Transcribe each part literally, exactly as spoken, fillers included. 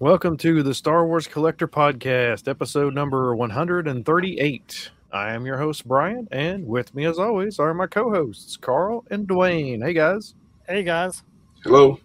Welcome to the Star Wars Collector Podcast, episode number one hundred thirty-eight. I am your host, Brian, and with me, as always, are my co-hosts, Carl and Dwayne. Hey, guys. Hey, guys. Hello.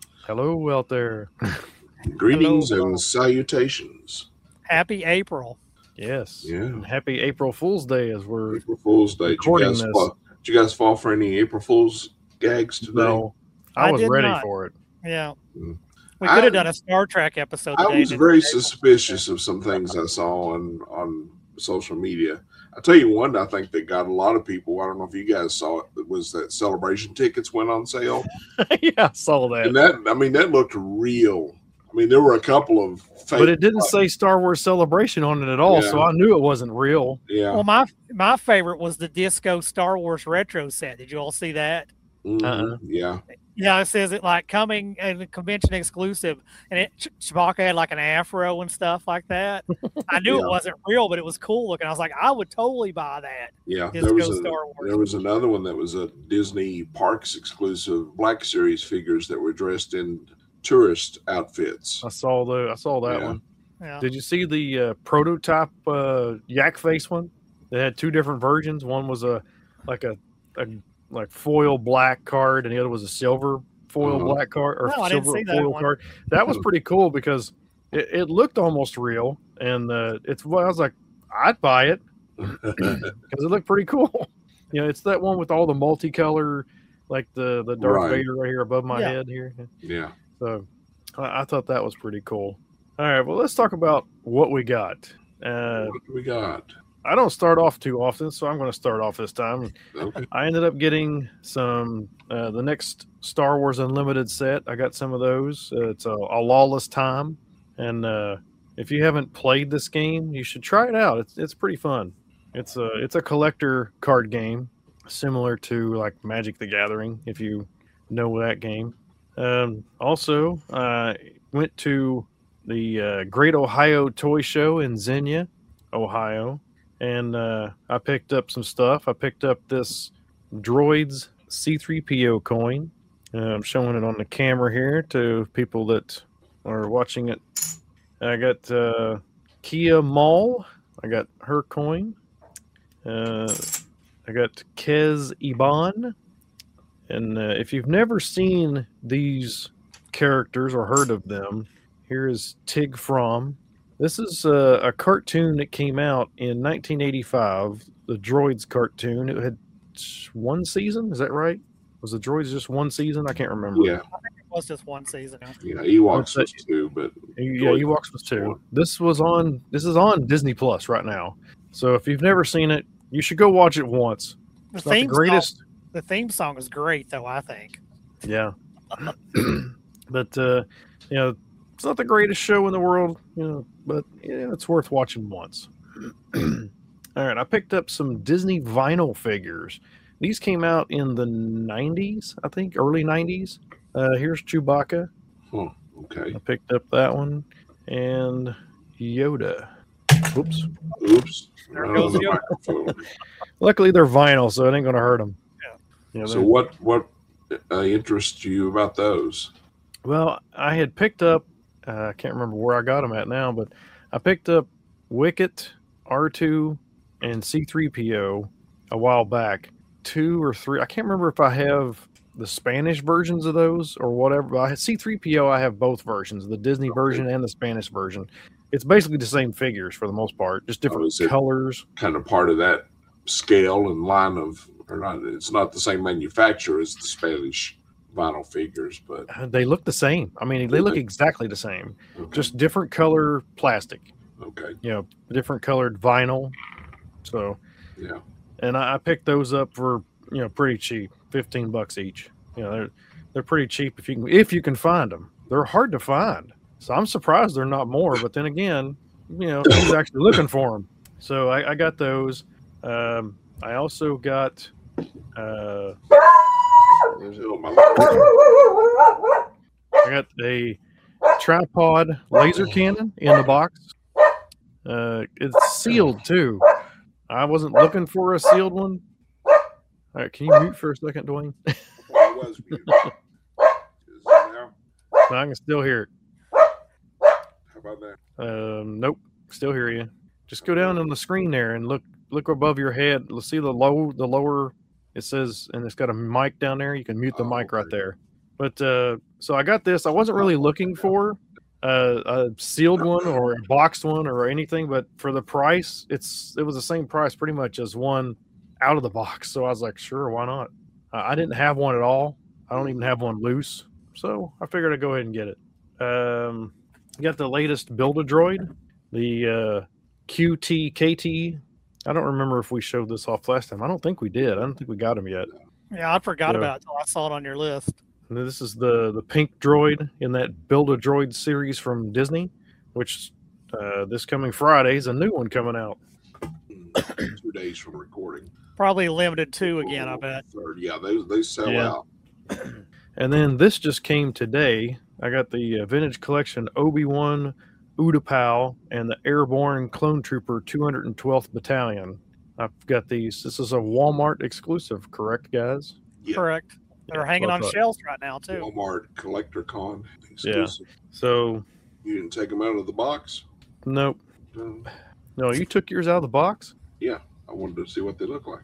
Hello out there. Greetings Hello. and salutations. Happy April. Yes. Yeah. And happy April Fool's Day as we're April Fool's Day. Did you, recording guys this. fall, did you guys fall for any April Fool's gags today? No, I, I was did ready not. for it. Yeah. Mm. We could have I- done a Star Trek episode I today. was didn't very we? suspicious of some things I saw on, on social media. I'll tell you one I think that got a lot of people. I don't know if you guys saw it. It was that Celebration tickets went on sale. Yeah, I saw that. And that, I mean, that looked real. I mean, there were a couple of fake. But it didn't say Star Wars Celebration on it at all, Yeah. so I knew it wasn't real. Yeah. Well, my my favorite was the Disco Star Wars retro set. Did you all see that? Mhm. Uh-uh. Yeah. Yeah, it says it like coming and convention exclusive, and it Ch- Chewbacca had like an afro and stuff like that. I knew Yeah. it wasn't real, but it was cool looking. I was like, I would totally buy that. Yeah, Disco there was a, Star Wars. there was another one that was a Disney Parks exclusive Black Series figures that were dressed in tourist outfits. I saw the I saw that Yeah. one. Yeah. Did you see the uh, prototype uh, yak face one? They had two different versions. One was a like a, a like foil black card, and the other was a silver foil Uh-huh. black card or No, I didn't silver see that foil one. card. That was pretty cool because it, it looked almost real, and uh, it's well, I was like, I'd buy it because it looked pretty cool. You know, it's that one with all the multicolor, like the the Darth Right. Vader right here above my Yeah. head here. Yeah. So I, I thought that was pretty cool. All right, well, let's talk about what we got. Uh, What do we got? I don't start off too often, so I'm going to start off this time. Okay. I ended up getting some, uh, the next Star Wars Unlimited set. I got some of those. Uh, it's a, a Lawless Time. And uh, if you haven't played this game, you should try it out. It's it's pretty fun. It's a, it's a collector card game, similar to like Magic the Gathering, if you know that game. Um, also, I went to the uh, Great Ohio Toy Show in Xenia, Ohio, and uh, I picked up some stuff. I picked up this Droids C three P O coin. Uh, I'm showing it on the camera here to people that are watching it. I got uh, Kia Mall. I got her coin. Uh, I got Kez Iban. And uh, if you've never seen these characters or heard of them, here is Tig From. This is uh, a cartoon that came out in nineteen eighty-five, the Droids cartoon. It had one season, is that right? Was the Droids just one season? I can't remember. Yeah. It was just one season. Yeah. Ewoks Okay. was two, but Yeah, Ewoks was two. This was on. This is on Disney Plus right now. So if you've never seen it, you should go watch it once. The It's not the theme greatest. Song, the theme song is great, though. I think. Yeah. But uh, you know, it's not the greatest show in the world, you know, but yeah, it's worth watching once. All right, I picked up some Disney vinyl figures. These came out in the nineties, I think, early nineties. Uh, here's Chewbacca. huh, okay. I picked up that one, and Yoda. Oops. Oops. There Oh, goes the Yoda. microphone. Luckily, they're vinyl, so it ain't going to hurt them. Yeah. You know, So they're- what what uh, interests you about those? Well, I had picked up, uh, I can't remember where I got them at now, but I picked up Wicket, R two, and C three P O a while back. Two or three. I can't remember if I have the Spanish versions of those or whatever. But I had C three P O, I have both versions, the Disney version and the Spanish version. It's basically the same figures for the most part, just different Oh, is it- colors. Kind of part of that scale and line of, or not? It's not the same manufacturer as the Spanish vinyl figures, but Uh, They look the same. I mean, they look Okay. exactly the same, okay. just different color plastic, okay. you know, different colored vinyl. So, Yeah. and I, I picked those up for, you know, pretty cheap, fifteen bucks each. You know, they're they're pretty cheap if you can if you can find them. They're hard to find, so I'm surprised they're not more. But then again, you know, who's actually looking for them? So I, I got those. Um, I also got. Uh, where's it? Oh, my Lord. I got a tripod laser cannon in the box. Uh, it's sealed too. I wasn't looking for a sealed one. All right, can you mute for a second, Dwayne? Well, it was muted. Is it now? I can still hear it. there? Um, nope. Still hear you. Just go down on the screen there and look look above your head. Let's see the low the lower. It says, and it's got a mic down there. You can mute the Oh, mic right okay. there. But uh, so I got this. I wasn't really looking for uh, a sealed one or a boxed one or anything, but for the price, it's it was the same price pretty much as one out of the box. So I was like, sure, why not? Uh, I didn't have one at all. I don't even have one loose. So I figured I'd go ahead and get it. Um, got the latest Build-A-Droid, the uh, Q T K T. I don't remember if we showed this off last time. I don't think we did. I don't think we got him yet. Yeah, I forgot Yeah. about it until I saw it on your list. And this is the the pink droid in that Build-A-Droid series from Disney, which uh, this coming Friday is a new one coming out. Two days from recording. Probably limited two again, I bet. Third, yeah, they they sell Yeah. out. And then this just came today. I got the uh, Vintage Collection Obi-Wan Utapau and the Airborne Clone Trooper two hundred twelfth Battalion. I've got these. This is a Walmart exclusive, correct, guys? Yeah. Correct. They're Yeah, hanging well on thought. shelves right now, too. Walmart Collector Con exclusive. So, You didn't take them out of the box? nope. No. No, you took yours out of the box? I wanted to see what they look like.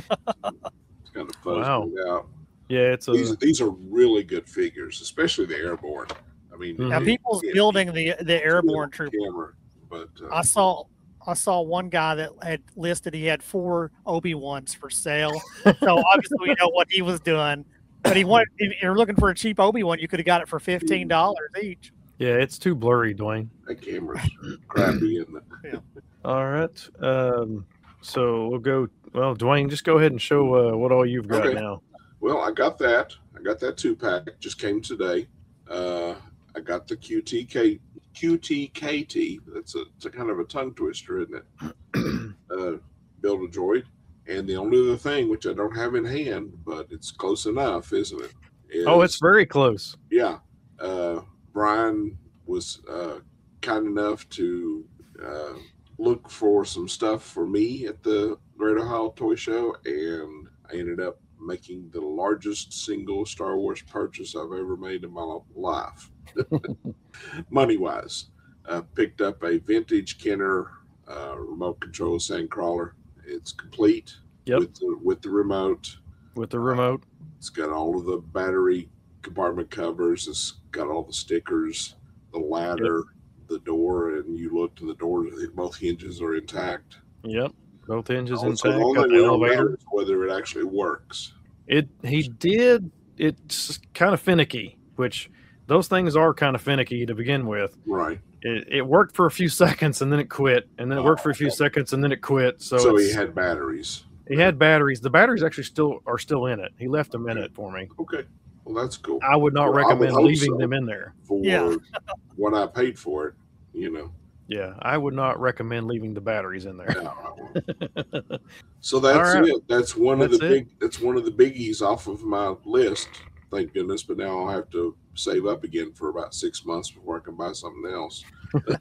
It's kind of fuzzed Wow. me out. Yeah, it's a. These these are really good figures, especially the Airborne. I mean, Mhm. Now, it- people's it- building the the airborne it's trooper. camera, but uh, I saw I saw one guy that had listed he had four Obi-Wans for sale. So obviously we know what he was doing. But he wanted if you're looking for a cheap Obi-Wan, you could have got it for fifteen dollars each. Yeah, it's too blurry, Dwayne. that camera's crappy, isn't it? All right. Um, so we'll go. Well, Dwayne, just go ahead and show uh, what all you've got Okay. now. Well, I got that. I got that two pack. Just came today. Uh, I got the Q T K Q T K T. That's a, it's a kind of a tongue twister, isn't it? uh, Build-A-Droid. And the only other thing, which I don't have in hand, but it's close enough, isn't it? Is, Oh, it's very close. yeah. Uh, Brian was uh, kind enough to uh, look for some stuff for me at the Great Ohio Toy Show, and I ended up making the largest single Star Wars purchase I've ever made in my life, money wise. Uh, picked up a vintage Kenner uh, remote control Sandcrawler. It's complete Yep. with the with the remote. With the remote. It's got all of the battery compartment covers. It's got all the stickers, the ladder, the door, and you looked and the door, both hinges are intact. Yep. Both engines So intact. the only Got thing the we don't know elevator. is whether it actually works. It he did. It's kind of finicky, which those things are kind of finicky to begin with. Right. It, it worked for a few seconds and then it quit, and then it worked for a few seconds and then it quit. So, So, he it's- had batteries. he had batteries. The batteries actually still are still in it. He left them in it for me. Okay. Well, that's cool. I would not Well, I would recommend hope leaving so. them in there. For Yeah. what I paid for it, you know. Yeah, I would not recommend leaving the batteries in there. No, I won't. So that's All right. it. That's one of That's the it. big. That's one of the biggies off of my list. Thank goodness. But now I'll have to save up again for about six months before I can buy something else. But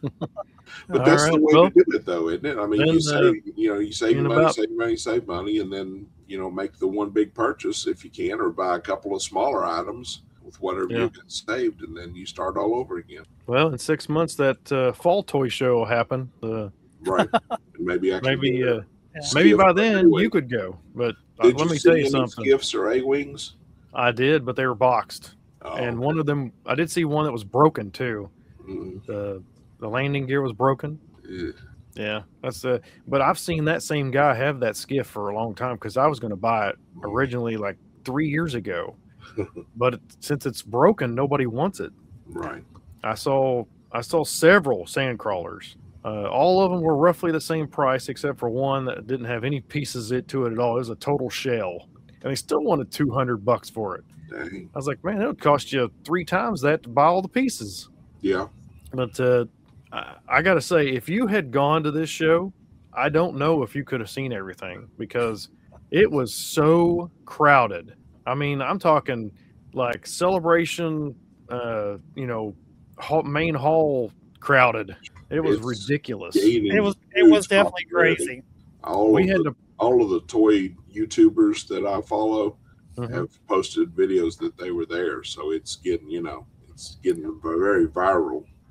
All that's right, the way well, to do it, though, isn't it? I mean, then, you uh, save, you know, you save in money, about- save money, save money, and then you know make the one big purchase if you can, or buy a couple of smaller items with whatever Yeah. you got saved, and then you start all over again. Well, in six months, that uh, fall toy show will happen. Uh, Right? And maybe I can maybe, get a uh, Yeah. maybe skiff by or then A-wing. you could go. But uh, Did let you me see tell you any something. Gifts or A wings? I did, but they were boxed, Oh, and one of them, I did see one that was broken too. mm, The the landing gear was broken. eh, Yeah, that's the. But I've seen that same guy have that skiff for a long time because I was going to buy it originally like three years ago, but it, since it's broken, nobody wants it. right. I saw I saw several sand crawlers. Uh, all of them were roughly the same price except for one that didn't have any pieces it to it at all. It was a total shell, and they still wanted two hundred bucks for it. Dang. I was like, man, it would cost you three times that to buy all the pieces. Yeah. But uh, I, I got to say, if you had gone to this show, I don't know if you could have seen everything because it was so crowded. I mean, I'm talking like Celebration, uh, you know, hall, main hall crowded. It was It's ridiculous. gaining It was it was huge definitely popularity. crazy. All We of had the, to. all of the toy YouTubers that I follow Mhm. have posted videos that they were there, so it's getting you know it's getting very viral.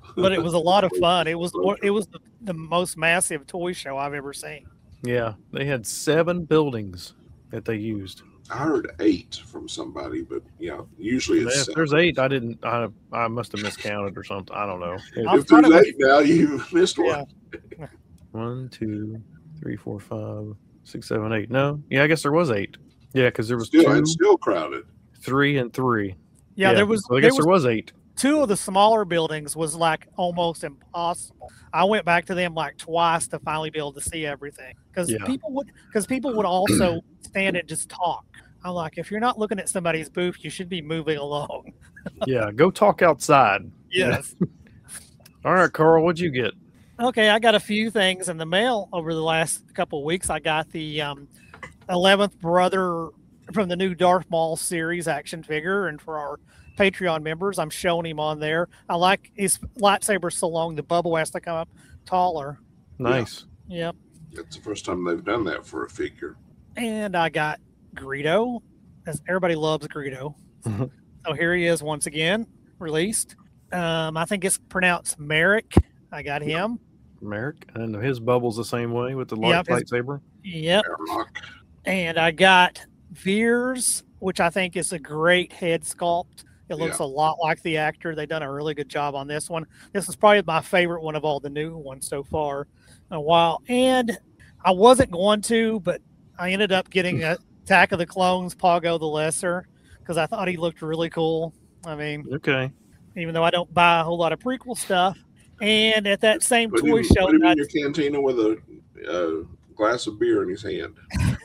but it was a lot of fun. It was it was the, the most massive toy show I've ever seen. Yeah, they had seven buildings that they used. I heard eight from somebody, but yeah, usually it's If seven. there's eight, I didn't. I I must have miscounted or something. I don't know. I'm If there's trying to- eight now, you missed one. Yeah. One, two, three, four, five, six, seven, eight. No, yeah, I guess there was eight. Yeah, because there was Still, two, it's still crowded. three, and three. Yeah, there was. So I there guess was there was eight. two of the smaller buildings was like almost impossible. I went back to them like twice to finally be able to see everything because Yeah. people would because people would also stand and just talk. I'm like, if you're not looking at somebody's booth, you should be moving along. Yeah, go talk outside. Yes. All right, Carl, what'd you get? Okay, I got a few things in the mail over the last couple of weeks. I got the um, eleventh brother from the new Darth Maul series action figure, and for our Patreon members, I'm showing him on there. I like his lightsaber so long the bubble has to come up taller. Nice. Yep. It's the first time they've done that for a figure. And I got Greedo, as everybody loves Greedo. Mhm. So here he is once again, released. Um, I think it's pronounced Merrick. I got him. Merrick, and his bubble's the same way with the light Yep, his- lightsaber. Yep. Airlock. And I got Veers, which I think is a great head sculpt. It looks a lot like the actor. They've done a really good job on this one. This is probably my favorite one of all the new ones so far in a while. And I wasn't going to, but I ended up getting a Attack of the Clones, Pago the Lesser, because I thought he looked really cool. I mean, Okay. even though I don't buy a whole lot of prequel stuff. And at that same Put toy him, show, put him I- in your cantina with a uh, glass of beer in his hand.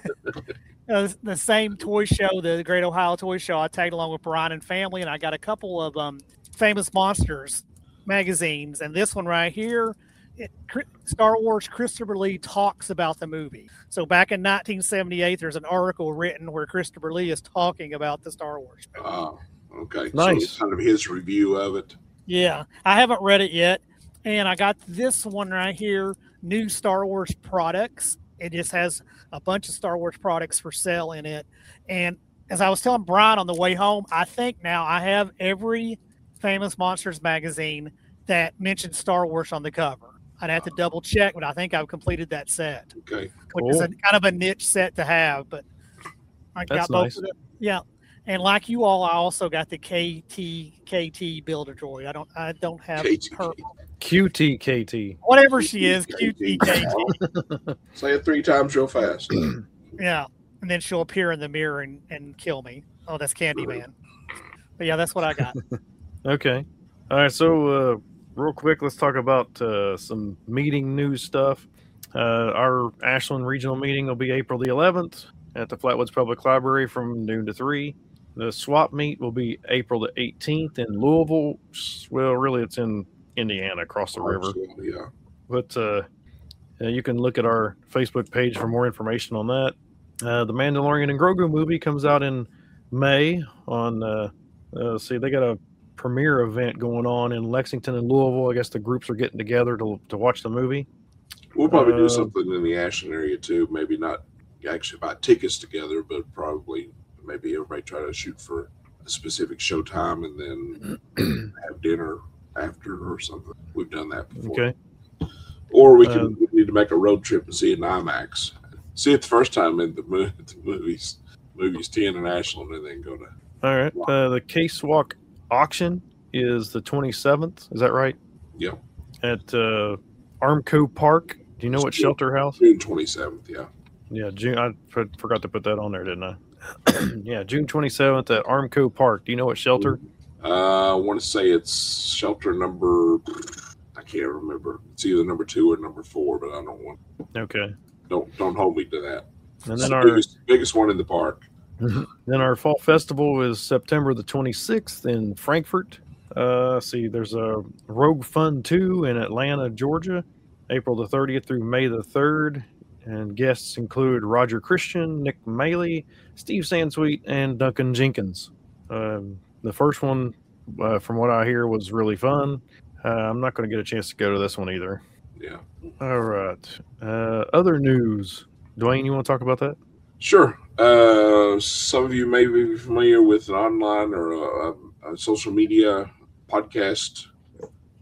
uh, the same toy show, the Great Ohio Toy Show, I tagged along with Brian and family, and I got a couple of um, Famous Monsters magazines. And this one right here, it, Star Wars Christopher Lee talks about the movie. So back in nineteen seventy-eight, there's an article written where Christopher Lee is talking about the Star Wars movie. Ah, okay. So Nice. it's kind of his review of it. Yeah, I haven't read it yet. And I got this one right here, new Star Wars products. It just has a bunch of Star Wars products for sale in it. And as I was telling Brian on the way home, I think now I have every Famous Monsters magazine that mentions Star Wars on the cover. I'd have to double check, but I think I've completed that set, Okay. which is a, Cool. kind of a niche set to have. But I got That's both nice. of them. Yeah. And like you all, I also got the K T K T Builder Droid. I don't I don't have K T. her. Q T K T. Whatever she is, Q T K T. Say it three times real fast. Yeah. And then she'll appear in the mirror and, and kill me. Oh, that's Candyman. But yeah, that's what I got. Okay. All right. So, uh, real quick, let's talk about uh, some meeting news stuff. Uh, our Ashland regional meeting will be April the eleventh at the Flatwoods Public Library from noon to three. The swap meet will be April the eighteenth in Louisville. Well, really, it's in Indiana, across the river. Yeah. But uh, uh, you can look at our Facebook page for more information on that. Uh, the Mandalorian and Grogu movie comes out in May on, uh, uh, see, they got a premiere event going on in Lexington and Louisville. I guess the groups are getting together to, to watch the movie. We'll probably Uh, do something in the Ashland area too. Maybe not actually buy tickets together, but probably maybe everybody try to shoot for a specific show time and then have dinner after or something. We've done that before. Okay. Or we can Um, we need to make a road trip and see it in IMAX. See it the first time in the, mo- the movies, movies ten in Ashland, and then go to. All right. Uh, the Case Walk auction is the twenty-seventh. Is that right? Yeah. At uh, Armco Park. Do you know what Still- shelter house? June twenty seventh. Yeah. Yeah, June. I f- forgot to put that on there, didn't I? Yeah, June twenty-seventh at Armco Park. Do you know what shelter? Uh, I want to say it's shelter number. I can't remember. It's either number two or number four, but I don't want. Okay. Don't don't hold me to that. And It's then the our biggest, biggest one in the park. then our fall festival is September the twenty-sixth in Frankfurt. Uh, see, there's a Rogue Fun two in Atlanta, Georgia, April the thirtieth through May the third. And guests include Roger Christian, Nick Maley, Steve Sansweet, and Duncan Jenkins. Um, the first one, uh, from what I hear, was really fun. Uh, I'm not going to get a chance to go to this one either. Yeah. All right. Uh, other news. Dwayne, you want to talk about that? Sure. Uh, some of you may be familiar with an online or a, a social media podcast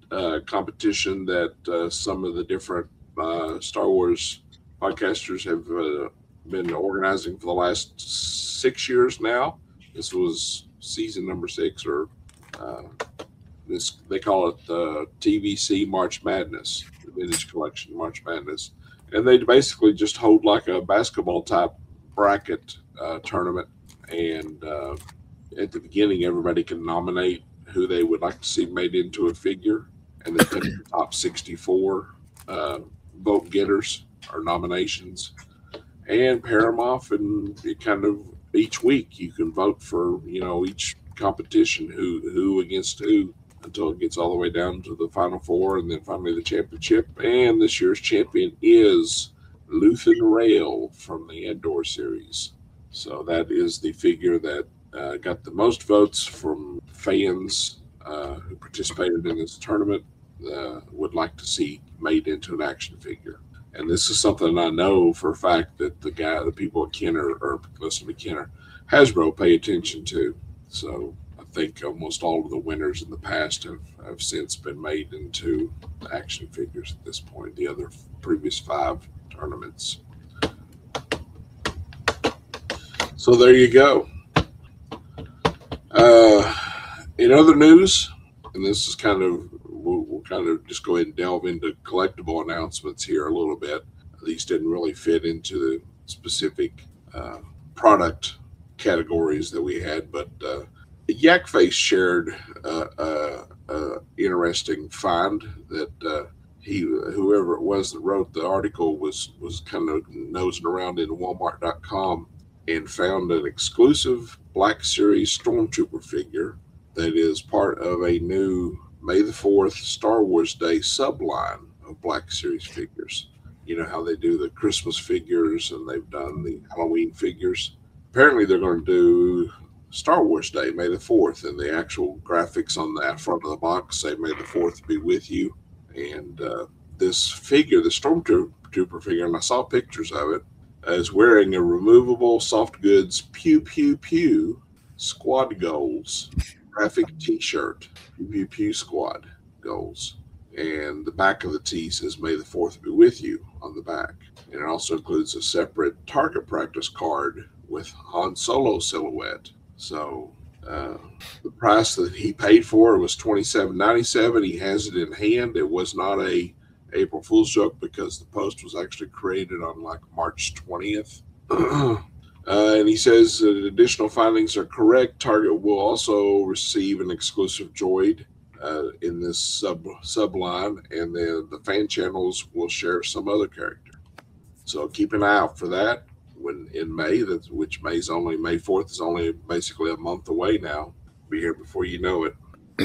uh, competition that uh, some of the different uh, Star Wars podcasters have uh, been organizing for the last six years now. This was season number six, or uh, this they call it the T V C March Madness, the Vintage Collection March Madness, and they basically just hold like a basketball type bracket uh, tournament, and uh, at the beginning, everybody can nominate who they would like to see made into a figure, and they pick the top sixty-four uh, vote getters or nominations, and pair them off, and it kind of each week you can vote for, you know, each competition who who against who until it gets all the way down to the final four, and then finally the championship. And this year's champion is Luthen Rail from the Andor series. So that is the figure that uh, got the most votes from fans uh, who participated in this tournament, uh, would like to see made into an action figure. And this is something I know for a fact that the guy, the people at Kenner, or listen to Kenner, Hasbro pay attention to. So I think almost all of the winners in the past have, have since been made into action figures at this point, the other previous five tournaments. So there you go. Uh, in other news, and this is kind of, we'll, we'll kind of just go ahead and delve into collectible announcements here a little bit. These didn't really fit into the specific uh, product categories that we had, but uh, Yak Face shared uh, uh, uh, interesting find that uh, he, whoever it was that wrote the article, was was kind of nosing around in Walmart dot com and found an exclusive Black Series Stormtrooper figure that is part of a new May the fourth Star Wars Day subline of Black Series figures. You know how they do the Christmas figures and they've done the Halloween figures. Apparently they're going to do Star Wars Day, May the fourth, and the actual graphics on the front of the box say May the fourth be with you. And uh, this figure, the Stormtrooper figure, and I saw pictures of it, is wearing a removable soft goods Pew Pew Pew Squad Goals graphic t-shirt, Pew Pew Pew Squad Goals. And the back of the tee says May the fourth be with you on the back. And it also includes a separate target practice card with Han Solo silhouette. So uh, the price that he paid for it was twenty-seven ninety-seven. He has it in hand. It was not a April Fool's joke because the post was actually created on like March twentieth. uh, and he says that additional findings are correct. Target will also receive an exclusive droid uh, in this sub subline, and then the fan channels will share some other character. So keep an eye out for that. When in May, that's which May's only May fourth is only basically a month away now. Be here before you know it.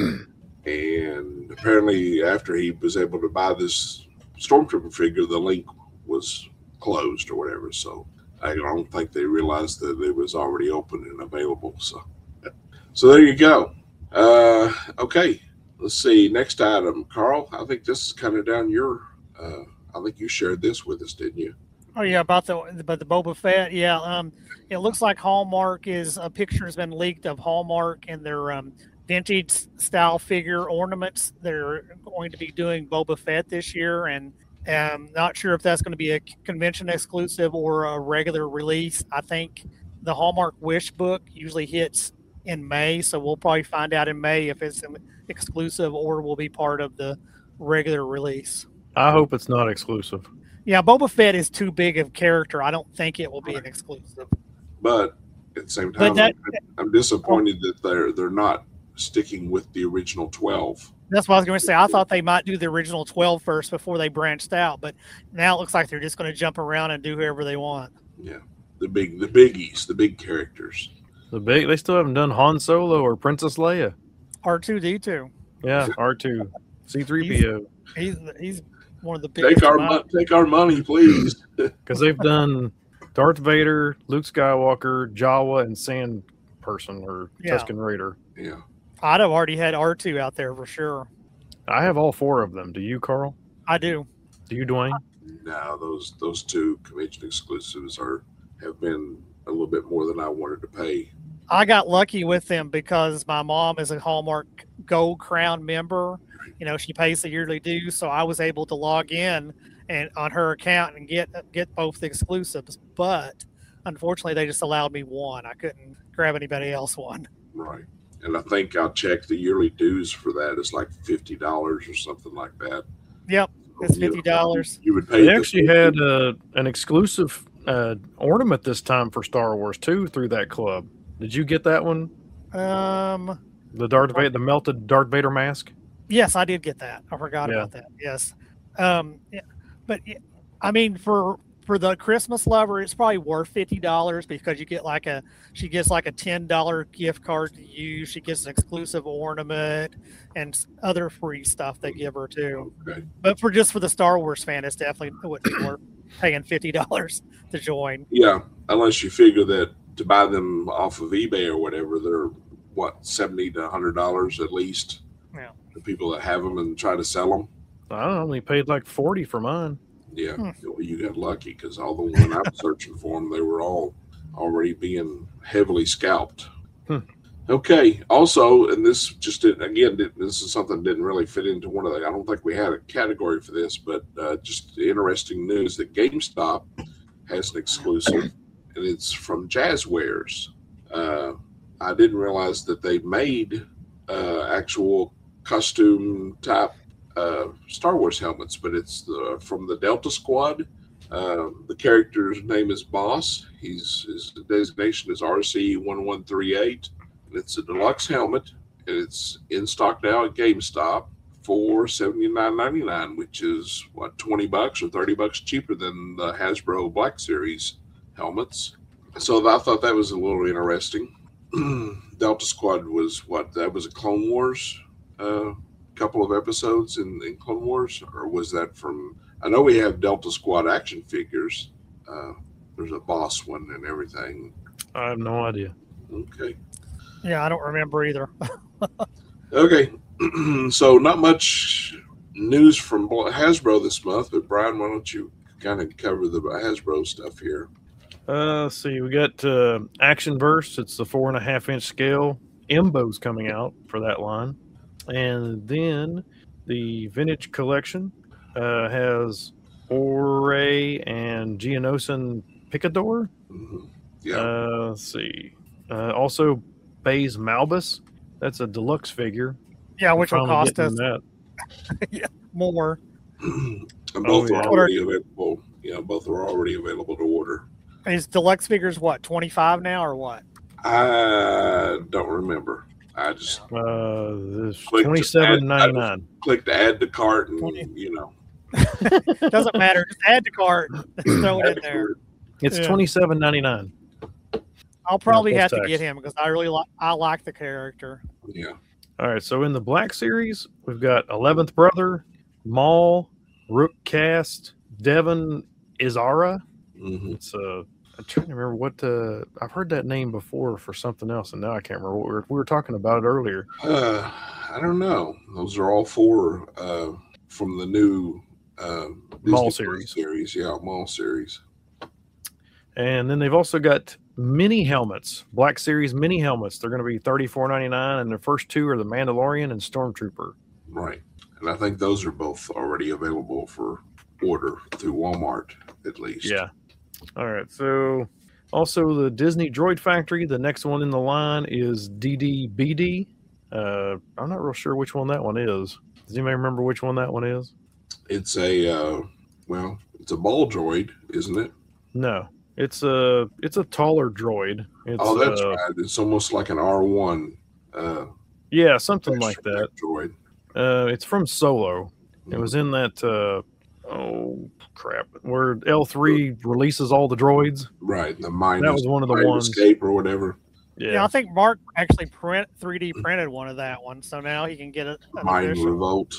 And apparently, after he was able to buy this Stormtrooper figure, the link was closed or whatever. So I don't think they realized that it was already open and available. So, so there you go. Uh, okay, let's see. Next item, Carl. I think this is kind of down your. Uh, I think you shared this with us, didn't you? Oh yeah, about the about the Boba Fett. Yeah, um, it looks like Hallmark is a picture has been leaked of Hallmark and their um, vintage style figure ornaments. They're going to be doing Boba Fett this year, and I'm not sure if that's going to be a convention exclusive or a regular release. I think the Hallmark Wish book usually hits in May, so we'll probably find out in May if it's an exclusive or will be part of the regular release. I hope it's not exclusive. Yeah, Boba Fett is too big of a character. I don't think it will be an exclusive. But at the same time, that, I'm, I'm disappointed that they're they're not sticking with the original twelve. That's what I was going to say. I thought they might do the original twelve first before they branched out, but now it looks like they're just going to jump around and do whoever they want. Yeah, the big the biggies, the big characters. The big they still haven't done Han Solo or Princess Leia. R two D two. Yeah, R two, C three P O. He's he's one of the biggest. Take our mo- take our money, please. Because they've done Darth Vader, Luke Skywalker, Jawa, and Sand Person or Yeah. Tusken Raider. Yeah. I'd have already had R two out there for sure. I have all four of them. Do you, Carl? I do. Do you, Dwayne? No, those those two convention exclusives are have been a little bit more than I wanted to pay. I got lucky with them because my mom is a Hallmark Gold Crown member. You know, she pays the yearly dues, so I was able to log in and on her account and get get both the exclusives. But unfortunately, they just allowed me one. I couldn't grab anybody else one. Right. And I think I checked the yearly dues for that. It's like fifty dollars or something like that. Yep, it's fifty dollars. You would pay. They actually had uh, an exclusive uh, ornament this time for Star Wars too through that club. Did you get that one? Um, the Darth Vader, the melted Darth Vader mask. Yes, I did get that. I forgot yeah. about that. Yes, um, yeah. But I mean, for for the Christmas lover, it's probably worth fifty dollars because you get like a she gets like a ten dollar gift card to use. She gets an exclusive ornament and other free stuff they give her too. Okay. But for just for the Star Wars fan, it's definitely worth paying fifty dollars to join. Yeah, unless you figure that to buy them off of eBay or whatever, they're what seventy to a hundred dollars at least. Yeah. The people that have them and try to sell them. I only paid like forty for mine. Yeah, hmm. well, you got lucky because all the when I was searching for them, they were all already being heavily scalped. Hmm. Okay. Also, and this just did, again, this is something that didn't really fit into one of the. I don't think we had a category for this, but uh, just interesting news that GameStop has an exclusive, and it's from Jazzwares. Uh, I didn't realize that they made uh, actual costume type uh, Star Wars helmets, but it's the, from the Delta Squad. Uh, the character's name is Boss. He's his designation is R C one one three eight. And it's a deluxe helmet, and it's in stock now at GameStop for seventy-nine ninety-nine, which is what twenty bucks or thirty bucks cheaper than the Hasbro Black Series helmets. So I thought that was a little interesting. Delta Squad was what that was a Clone Wars uh, couple of episodes in, in Clone Wars, or was that from? I know we have Delta Squad action figures. Uh, there's a Boss one and everything. I have no idea. Okay. Yeah, I don't remember either. Okay. So not much news from Hasbro this month, but Brian, why don't you kind of cover the Hasbro stuff here? Uh, let's see. We got uh, Action Verse. It's the four and a half inch scale. Embo's coming out for that line. And then the Vintage Collection uh, has Ore and Geonosian Picador. Mm-hmm. Yeah. Uh, let's see. Uh, also, Baze Malbus. That's a deluxe figure. Yeah, which will cost us yeah, more. And both oh, are yeah. already available. Yeah, both are already available to order. Is deluxe figures what, twenty-five now or what? I don't remember. I just uh, this clicked twenty seven ninety nine. Click to add to cart, and you know, doesn't matter. Just add to cart. Throw it in there. It's yeah. twenty seven ninety nine. I'll probably yeah, have to tax. get him because I really like. I like the character. Yeah. All right. So in the Black Series, we've got eleventh Brother, Maul, Rook Cast, Devon Izara. Mm-hmm. It's uh, I'm trying to remember what uh, I've heard that name before for something else, and now I can't remember what we were, we were talking about it earlier. Uh, I don't know. Those are all four uh, from the new uh, Maul Disney series. Series, yeah, Maul series. And then they've also got mini helmets, Black Series mini helmets. They're going to be thirty-four ninety-nine, and the first two are the Mandalorian and Stormtrooper. Right, and I think those are both already available for order through Walmart, at least. Yeah. All right. So also the Disney Droid Factory. The next one in the line is D D B D. Uh, I'm not real sure which one that one is. Does anybody remember which one that one is? It's a uh, well, it's a ball droid, isn't it? No. It's a it's a taller droid. It's, oh, that's uh, right. It's almost like an R one. Uh, yeah, something like that. Droid. Uh, it's from Solo. It was in that. Uh, oh crap! Where L three releases all the droids. Right. The mind. That was one of the Mind ones. Escape or whatever. Yeah. yeah, I think Mark actually print three D printed one of that one, so now he can get it. Mind Revolt.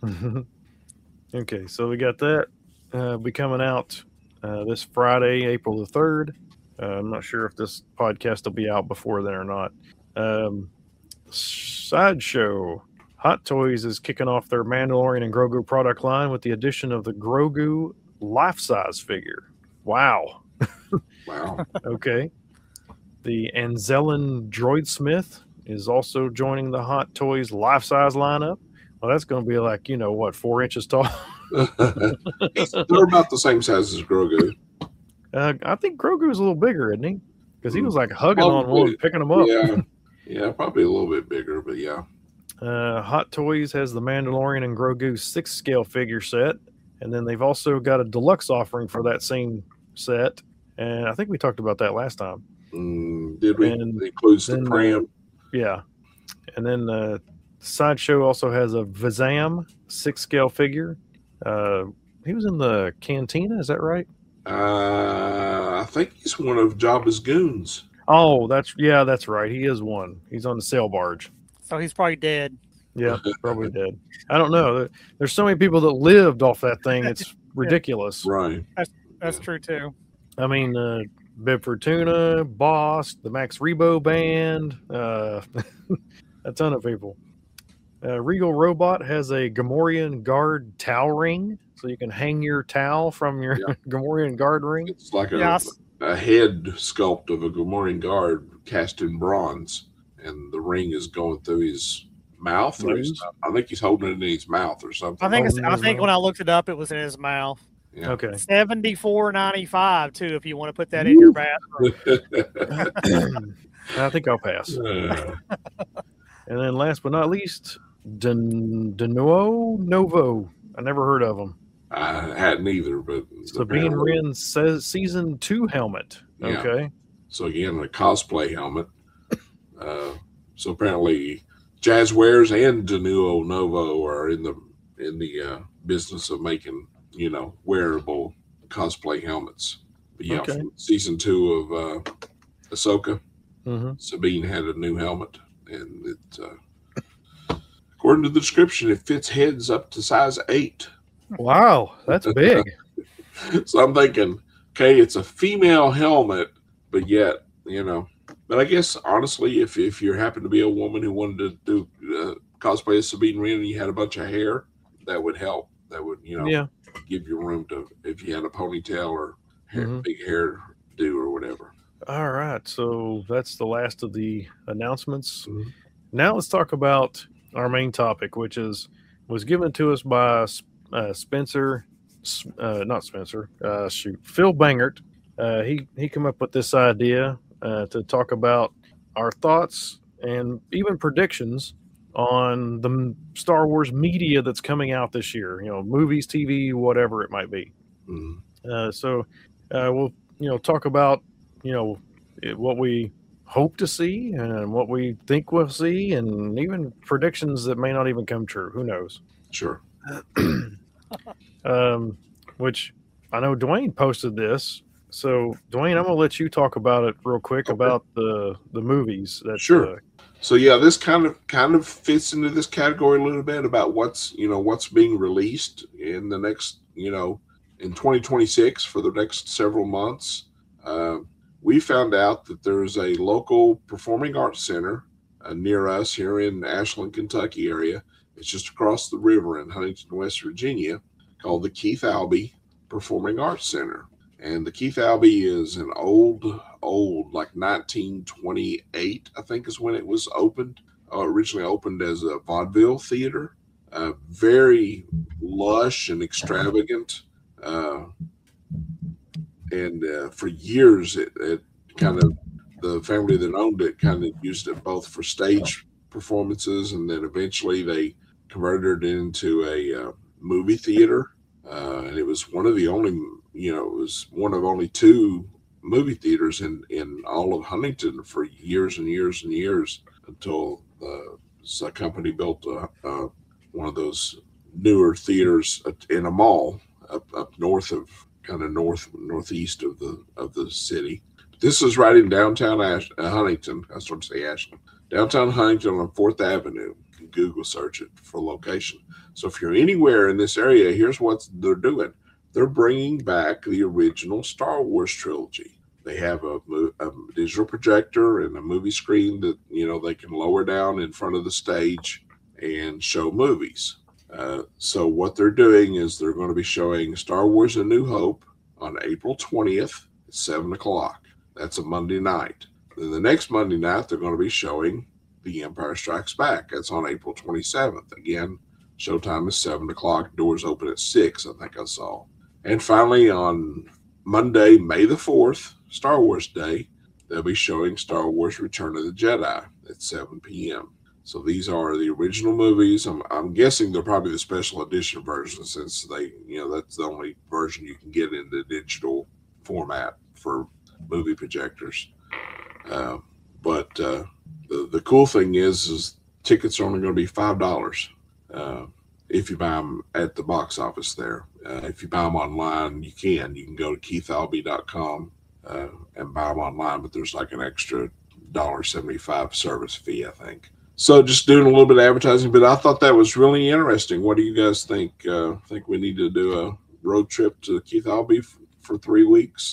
Okay, so we got that. Uh, be coming out uh, this Friday, April the third. Uh, I'm not sure if this podcast will be out before then or not. Um, Sideshow. Hot Toys is kicking off their Mandalorian and Grogu product line with the addition of the Grogu life-size figure. Wow. Wow. Okay. The Anzellan Droidsmith is also joining the Hot Toys life-size lineup. Well, that's going to be like, you know, what, four inches tall? They're about the same size as Grogu. Uh, I think Grogu's a little bigger, isn't he? Because he was like hugging Probably, on one, picking them up. Yeah, yeah, probably a little bit bigger, but yeah. Uh, Hot Toys has the Mandalorian and Grogu six scale figure set, and then they've also got a deluxe offering for that same set. And I think we talked about that last time. Mm, did we? And it includes the then, pram. Yeah, and then uh, Sideshow also has a Vizam six scale figure. Uh, he was in the Cantina, is that right? Uh, I think he's one of Jabba's goons. Oh, that's yeah, that's right. He is one. He's on the sail barge. So he's probably dead. Yeah, probably dead. I don't know. There's so many people that lived off that thing. It's ridiculous. Right. That's that's Yeah. true too. I mean, uh, Bib Fortuna, Boss, the Max Rebo Band, uh, a ton of people. Uh, Regal Robot has a Gamorrean Guard towel ring, so you can hang your towel from your Yeah. Gamorrean Guard ring. It's like a, Yes. a head sculpt of a Gamorrean guard cast in bronze, and the ring is going through his mouth. Or his, Nose? I think he's holding it in his mouth or something. I think it's, Oh, I no, think no. when I looked it up, it was in his mouth. Yeah. Okay. Seventy four ninety five too, if you want to put that in your bathroom. I think I'll pass. Uh, And then last but not least, Den- Denuo Novo. I never heard of him. I hadn't either, but Sabine apparently- Wren says season two helmet. Yeah. Okay. So again, a cosplay helmet. Uh, so apparently, Jazzwares and Denuo Novo are in the in the uh, business of making, you know, wearable cosplay helmets. But yeah, Okay. from season two of uh, Ahsoka, Mm-hmm. Sabine had a new helmet, and it, uh, according to the description, it fits heads up to size eight. Wow, that's big. So I'm thinking, okay, it's a female helmet, but yet, you know, but I guess honestly, if if you happen to be a woman who wanted to do uh, cosplay as Sabine Wren and you had a bunch of hair, that would help. That would, you know, Yeah. give you room to, if you had a ponytail or hair, Mhm. big hair do or whatever. All right. So that's the last of the announcements. Mhm. Now let's talk about our main topic, which is was given to us by uh, Spencer, uh, not Spencer, uh, shoot, Phil Bangert. Uh, he he came up with this idea uh, to talk about our thoughts and even predictions on the m- Star Wars media that's coming out this year. You know, movies, T V, whatever it might be. Mhm. Uh, so uh, we'll you know talk about you know it- what we hope to see and what we think we'll see, and even predictions that may not even come true. Who knows? Sure. um, which I know Dwayne posted this. So Dwayne, I'm gonna let you talk about it real quick Okay. about the the movies. That Sure. uh, So yeah, this kind of kind of fits into this category a little bit about what's you know what's being released in the next you know in twenty twenty-six for the next several months. Uh, we found out that there's a local performing arts center uh, near us here in Ashland, Kentucky area. It's just across the river in Huntington, West Virginia, called the Keith Albee Performing Arts Center. And the Keith Albee is an old, old, like nineteen twenty-eight, I think is when it was opened. Uh, originally opened as a vaudeville theater. Uh, very lush and extravagant. Uh, and uh, for years, it, it kind of, the family that owned it kind of used it both for stage performances, and then eventually they converted it into a uh, movie theater. Uh, and it was one of the only, you know, it was one of only two movie theaters in, in all of Huntington for years and years and years until uh, a company built uh, uh, one of those newer theaters in a mall up, up north of kind of north northeast of the of the city. This is right in downtown Ash, uh, Huntington. I started to say Ashland. Downtown Huntington on fourth Avenue. You can Google search it for location. So if you're anywhere in this area, here's what they're doing. They're bringing back the original Star Wars trilogy. They have a, a digital projector and a movie screen that, you know, they can lower down in front of the stage and show movies. Uh, so what they're doing is they're going to be showing Star Wars A New Hope on April twentieth at seven o'clock. That's a Monday night. Then the next Monday night, they're going to be showing The Empire Strikes Back. That's on April twenty-seventh. Again, showtime is seven o'clock. Doors open at six, I think I saw. And finally, on Monday, May the fourth, Star Wars Day, they'll be showing Star Wars Return of the Jedi at seven p.m. So these are the original movies. I'm, I'm guessing they're probably the special edition version, since they, you know, that's the only version you can get in the digital format for movie projectors. Uh, but uh, the, the cool thing is, is tickets are only going to be five dollars uh, if you buy them at the box office there. Uh, if you buy them online, you can. You can go to keith albee dot com uh, and buy them online, but there's like an extra one dollar and seventy-five cents service fee, I think. So just doing a little bit of advertising, but I thought that was really interesting. What do you guys think? Uh, think we need to do a road trip to Keith Albee f- for three weeks?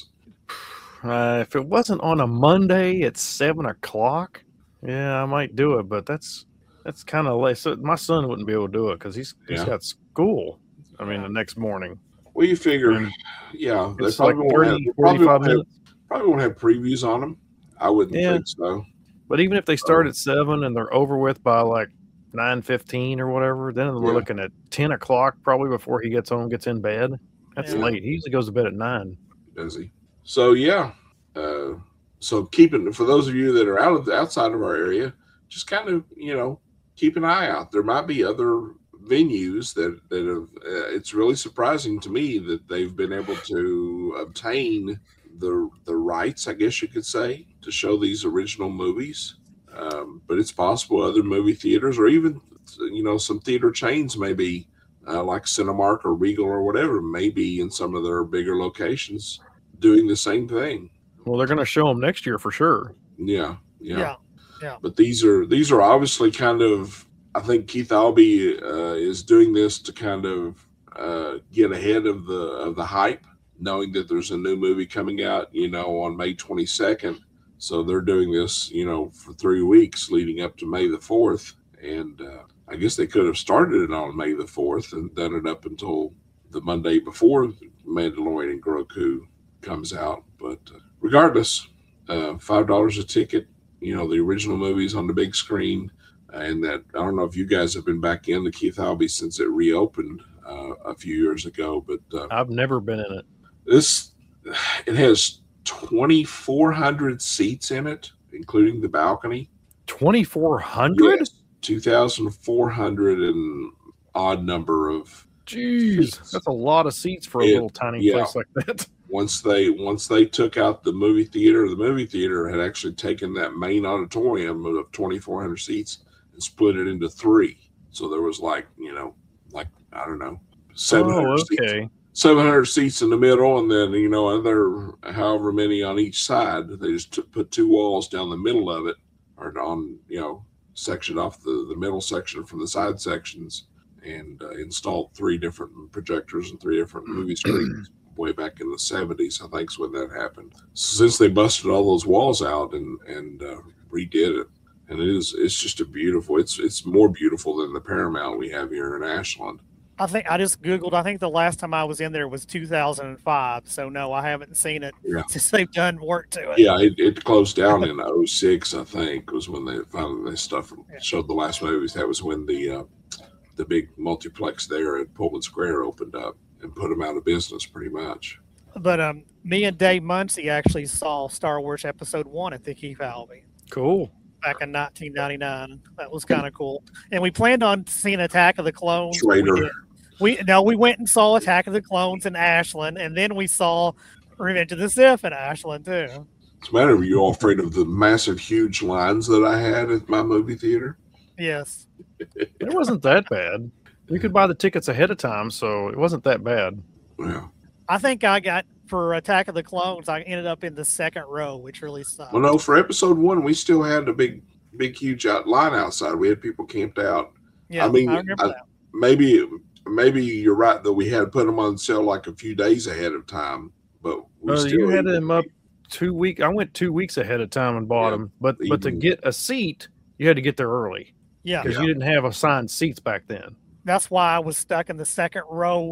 Uh, if it wasn't on a Monday at seven o'clock, yeah, I might do it. But that's that's kind of late. So my son wouldn't be able to do it because he's he's Yeah. got school. I mean, the next morning. Well, you figure, And yeah, they It's like probably, won't have, thirty, they probably, forty-five won't have, minutes. probably won't have previews on them. I wouldn't Yeah. think so. But even if they start at seven and they're over with by like nine fifteen or whatever, then we're Yeah. looking at ten o'clock probably before he gets home, gets in bed. That's Yeah. late. He usually goes to bed at nine. Does he? So yeah. Uh, so keeping for those of you that are out of the outside of our area, just kind of you know keep an eye out. There might be other venues that that have. Uh, it's really surprising to me that they've been able to obtain the the rights, I guess you could say, to show these original movies. Um, but it's possible other movie theaters, or even you know some theater chains, maybe uh, like Cinemark or Regal or whatever, maybe in some of their bigger locations, doing the same thing. Well, they're going to show them next year for sure. Yeah, yeah, Yeah. But these are these are obviously kind of. I think Keith Albee uh, is doing this to kind of uh, get ahead of the of the hype, knowing that there's a new movie coming out, you know, on May twenty-second. So they're doing this, you know, for three weeks leading up to May the fourth. And uh, I guess they could have started it on May the fourth and done it up until the Monday before Mandalorian and Grogu comes out. But uh, regardless, uh, five dollars a ticket, you know, the original movies on the big screen. And that, I don't know if you guys have been back in the Keith Albee since it reopened uh, a few years ago, but uh, I've never been in it. this, it has twenty-four hundred seats in it, including the balcony. twenty-four hundred? Yes, two thousand four hundred and odd number of. Jeez, that's a lot of seats for a It- little tiny yeah. place like that. Once they once they took out the movie theater, the movie theater had actually taken that main auditorium of twenty-four hundred seats and split it into three. So there was like, you know, like, I don't know, seven hundred Oh, seats. okay. seven hundred seats in the middle, and then, you know, other however many on each side. They just took, put two walls down the middle of it, or on, you know, sectioned off the, the middle section from the side sections, and uh, installed three different projectors and three different movie screens. Way back in the seventies, I think, is when that happened. Since they busted all those walls out and and uh, redid it, and it is it's just a beautiful. It's it's more beautiful than the Paramount we have here in Ashland. I think I just Googled. I think the last time I was in there was two thousand five. So no, I haven't seen it Yeah. since they've done work to it. Yeah, it, it closed down in oh six, I think, was when they finally they stuff Yeah. showed the last movies. That was when the uh, the big multiplex there at Pullman Square opened up and put them out of business, pretty much. But um, me and Dave Muncie actually saw Star Wars Episode One at the Keith Albee Cool. back in nineteen ninety-nine. That was kind of cool. And we planned on seeing Attack of the Clones. but Traitor. We, didn't. we no, we went and saw Attack of the Clones in Ashland, and then we saw Revenge of the Sith in Ashland too. As a matter of, you all afraid of the massive, huge lines that I had at my movie theater? Yes. It wasn't that bad. You could buy the tickets ahead of time, so it wasn't that bad. Yeah. I think I got for Attack of the Clones. I ended up in the second row, which really sucked. Well, no, for episode one, we still had a big, big, huge out line outside. We had people camped out. yeah, I mean, remember I- that. Maybe, maybe you're right that we had put them on sale like a few days ahead of time, but we Uh, still you had them up two week. I went two weeks ahead of time and bought Yeah, them, but but to even- get a seat, you had to get there early Yeah, because you didn't have assigned seats back then. that's why I was stuck in the second row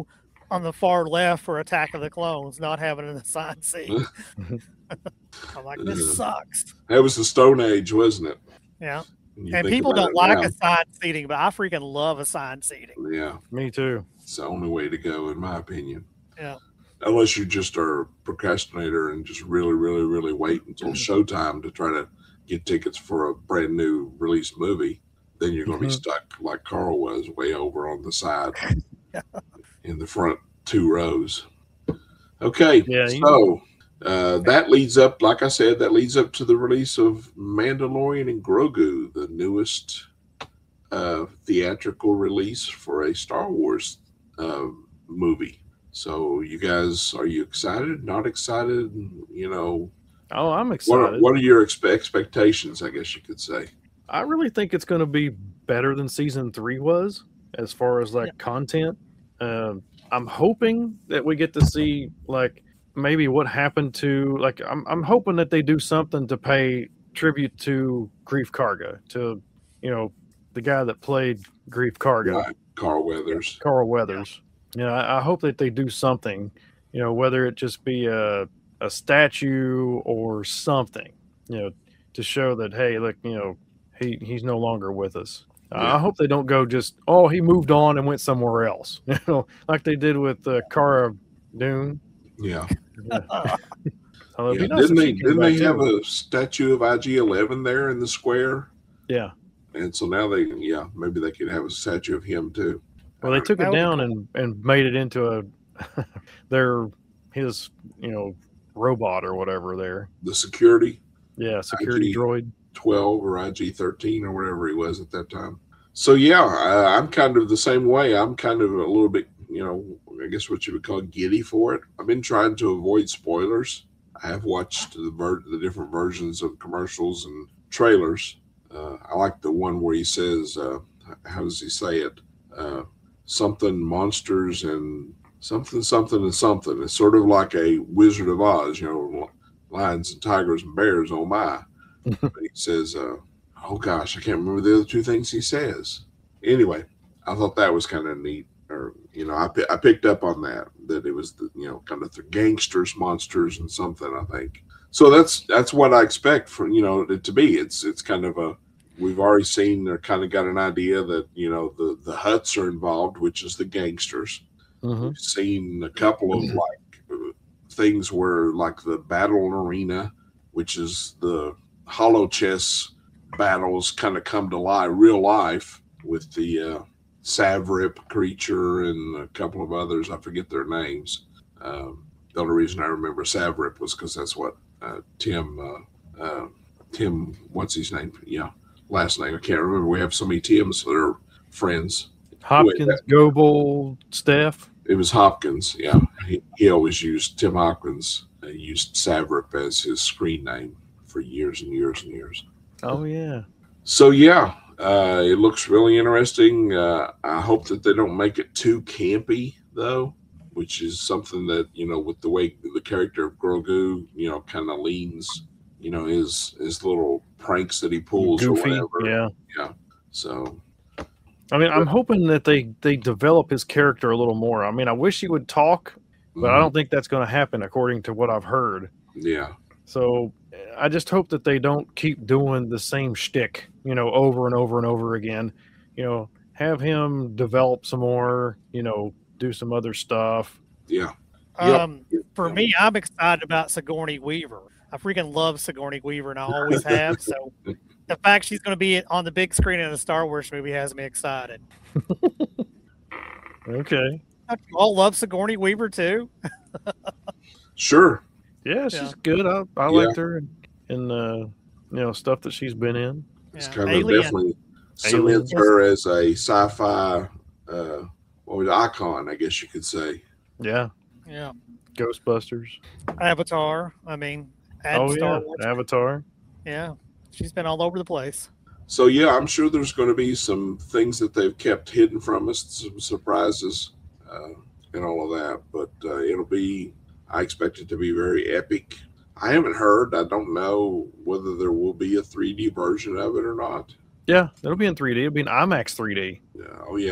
on the far left for Attack of the Clones, not having an assigned seat. I'm like, this Uh, sucks. That was the Stone Age, wasn't it? Yeah. When you And think people about don't it like now. assigned seating, but I freaking love assigned seating. Yeah, Me too. it's the only way to go, in my opinion. Yeah. Unless you just are a procrastinator and just really, really, really wait until showtime to try to get tickets for a brand new release movie, then you're going to Mhm. be stuck like Carl was, way over on the side in the front two rows. Okay, Yeah, you- so uh, that leads up, like I said, that leads up to the release of Mandalorian and Grogu, the newest uh, theatrical release for a Star Wars uh, movie. So, you guys, are you excited? Not excited? You know, Oh, I'm what excited. are, what are your expe- expectations? I guess you could say. I really think it's going to be better than season three was as far as like Yeah. content. Um, I'm hoping that we get to see like maybe what happened to like I'm I'm hoping that they do something to pay tribute to Grief Karga, to you know the guy that played Grief Karga, Right, Carl Weathers. Carl Weathers. Yeah, I, I hope that they do something. You know, whether it just be a a statue or something. You know, to show that hey, look, you know, he he's no longer with us. Yeah. I hope they don't go just oh he moved on and went somewhere else. You know, like they did with uh, Cara Dune. Yeah. Oh, it'd Yeah, be nice didn't if they, she came didn't they back, have too. a statue of I G eleven there in the square? Yeah. And so now they, yeah, maybe they could have a statue of him too. Well, they took That it would be down and and made it into a their his you know robot or whatever there. The security Yeah, security I G droid. twelve or I G thirteen or whatever he was at that time. So yeah, I, I'm kind of the same way. I'm kind of a little bit, you know, I guess what you would call giddy for it. I've been trying to avoid spoilers. I have watched the ver- the different versions of commercials and trailers. Uh, I like the one where he says, uh, how does he say it? Uh, something monsters and something, something and something. It's sort of like a Wizard of Oz, you know, lions and tigers and bears. Oh my. But he says, uh, oh gosh, I can't remember the other two things he says. Anyway, I thought that was kind of neat. Or, you know, I, pi- I picked up on that, that it was, the, you know, kind of the gangsters, monsters and something, I think. So that's, that's what I expect for, you know, it to be. It's, it's kind of a, we've already seen or kind of got an idea that, you know, the, the Hutts are involved, which is the gangsters. Mhm. We've seen a couple of like uh, things where like the battle arena, which is the hollow chess battles kind of come to life, real life with the uh, Savrip creature and a couple of others. I forget their names. Um, the only reason I remember Savrip was because that's what uh, Tim, uh, uh, Tim, what's his name? Yeah, last name. I can't remember. We have so many Tims that are friends. Hopkins, Goebel, Steph. It was Hopkins. Yeah, he, he always used Tim Hopkins. Uh, he used Savrip as his screen name for years and years and years. Oh yeah. So yeah, uh, it looks really interesting. Uh, I hope that they don't make it too campy though, which is something that, you know, with the way the character of Grogu, you know, kind of leans, you know, his his little pranks that he pulls Goofy. or whatever. Yeah. So I mean, I'm hoping that they they develop his character a little more. I mean, I wish he would talk, but I mhm, don't think that's going to happen according to what I've heard. yeah, So I just hope that they don't keep doing the same shtick, you know, over and over and over again. You know, have him develop some more, you know, do some other stuff. yeah. Yep. Um, for me, I'm excited about Sigourney Weaver. I freaking love Sigourney Weaver, and I always have. So the fact she's going to be on the big screen in a Star Wars movie has me excited. Okay. Don't you all love Sigourney Weaver too? Sure. Yeah, she's Yeah. good. I, I Yeah. liked her in, in uh, you know, stuff that she's been in. It's Yeah. kind of Alien. definitely Alien. cements her as a sci-fi uh, what was it, icon, I guess you could say. Yeah. Yeah. Ghostbusters. Avatar. I mean, add Oh Star yeah, Wars. Avatar. Yeah. She's been all over the place. So yeah, I'm sure there's going to be some things that they've kept hidden from us, some surprises, uh, and all of that. But uh, it'll be, I expect it to be very epic. I haven't heard. I don't know whether there will be a three D version of it or not. Yeah, it'll be in three D. It'll be in IMAX three D. Uh, oh yeah,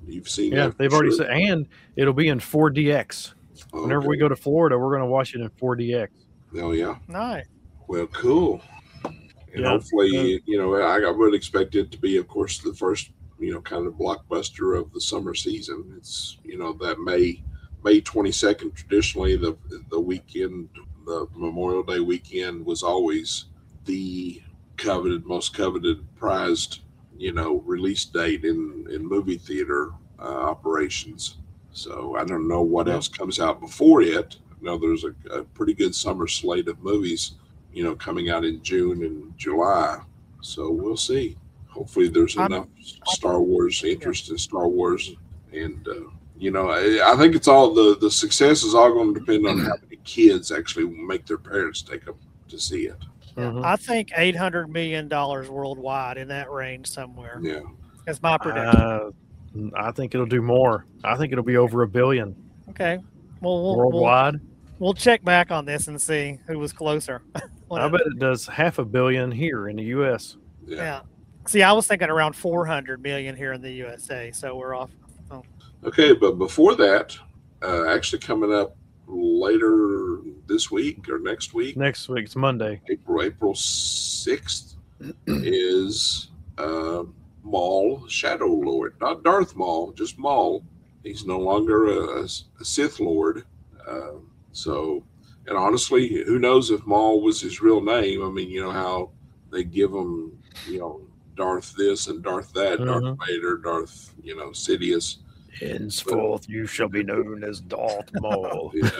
You've seen Yeah, that? they've for already sure? said, and it'll be in four D X. Whenever we Okay. go to Florida, we're going to watch it in four D X. Oh yeah. Nice. Well, cool. And Yeah. hopefully, you know, I, I would expect it to be, of course, the first, you know, kind of blockbuster of the summer season. It's, you know, that May May twenty-second, traditionally the the weekend, the Memorial Day weekend was always the coveted, most coveted, prized, you know, release date in in movie theater uh, operations. So I don't know what Yeah. else comes out before it. I know there's a, a pretty good summer slate of movies, you know, coming out in June and July. So we'll see. Hopefully, there's I'm- enough Star Wars interest in Star Wars, and uh, you know, I, I think it's all the the success is all going to depend on how many kids actually make their parents take them to see it. Mhm. I think eight hundred million dollars worldwide, in that range somewhere. Yeah. That's my prediction. Uh, I think it'll do more. I think it'll be over a billion Okay. Well, we'll, we'll, worldwide. we'll check back on this and see who was closer. I bet it does half a billion here in the U S. Yeah. Yeah. See, I was thinking around four hundred million here in the U S A, so we're off. Okay, but before that, uh, actually coming up later this week or next week, Next week's Monday. April April sixth, is uh, Maul Shadow Lord, not Darth Maul, just Maul. He's no longer a, a Sith Lord. Uh, so, and honestly, who knows if Maul was his real name? I mean, you know how they give him, you know, Darth this and Darth that, Darth Mhm. Vader, Darth, you know, Sidious. Henceforth, you shall be known as Darth Maul. Yeah.